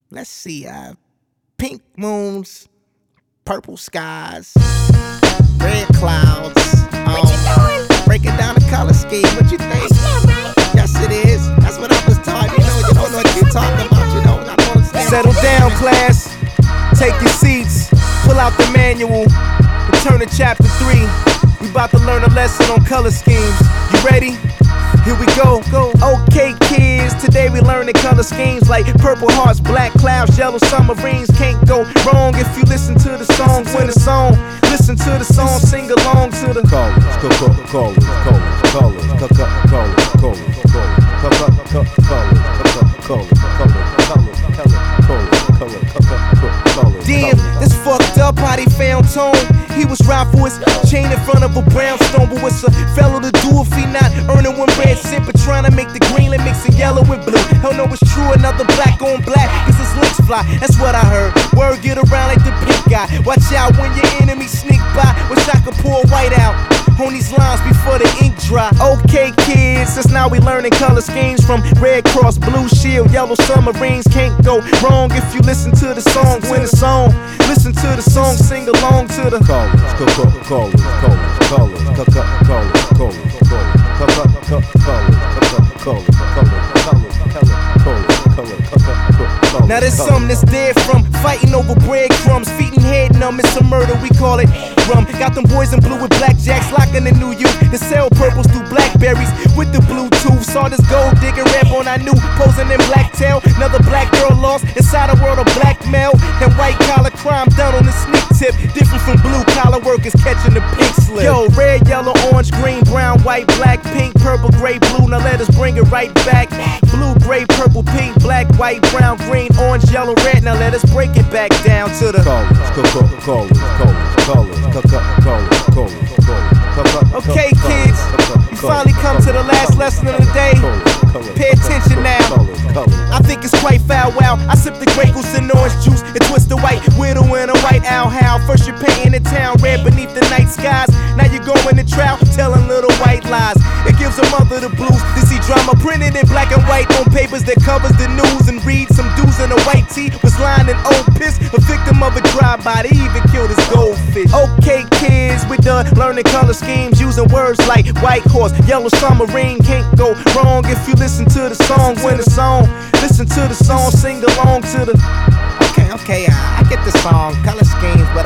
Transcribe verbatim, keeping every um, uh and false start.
Let's see, uh, pink moons, purple skies, red clouds. Um, What you doing? Breaking down the color scheme. What you think? That's not right. Yes, it is. That's what I was taught. You know, you don't know what you're talking about. You know, I don't understand. Settle down, class. Take your seats. Pull out the manual. Return to chapter three. We about to learn a lesson on color schemes. You ready? Here we go. Go. Okay, kids. Today we learning color schemes like purple hearts, black clouds, yellow submarines. Can't go wrong if you listen to the song. Win the song. Listen to the song. Sing along to the colors, colors, colors, colors, colors, colors, colors, colors, damn, this fucked up how they found Tone. He was right for his chain in front of a brownstone, but what's a fellow to do if he not earning one red cent, but trying to make the green and mix the yellow with blue? Hell no, it's true, another black on black, cause his links fly, that's what I heard. Word get around like the pink guy. Watch out when your enemy sneak by. Wish I could pour white out on these lines before the ink dry. Okay, kids, since now we learning color schemes from Red Cross, Blue Shield, Yellow Submarines. Can't go wrong if you listen to the song. Win the song, listen to the song, sing along to the colors, colors, colors, colors, colors, colors, colors, now there's something that's dead from fighting over breadcrumbs, feeding head numb. It's a murder, we call it rum. Got them boys in blue with blackjacks, locking the new youth to sell purples through blackberries with the Bluetooth. Saw this gold digger rap on I knew, posing in black tail. Another black girl lost inside a world of blackmail and white collar crime done on the sneak tip. Different from blue collar workers catching the pink slip. Yo, red, yellow, orange, green, brown, white, black, pink, purple, gray, blue. Now let us bring it right back. Blue, gray, purple, pink, black, white, brown, green, orange, yellow, red. Now let us break it back down to the colors, colors, colors, colors, colors, colors. Okay, kids, you finally come to the last lesson of the day. Pay attention now. I think it's quite foul. Wow, I sip the Grey Goose and orange juice and twist the white widow in a white owl howl. First you're painting the town red beneath the night skies. Now you're going to trial, telling little white lies. It gives a mother the blues to see drama printed in black and white on papers that covers the news and read some dudes in a white tee was lying in old piss, a victim of a drive-by. They even killed his goldfish. Okay, kids, we done learning color schemes using words like white horse, yellow submarine. Can't go wrong if you listen to the song. Win the song, listen to the song, sing along to the. Okay, okay, uh, I get the song, color schemes, but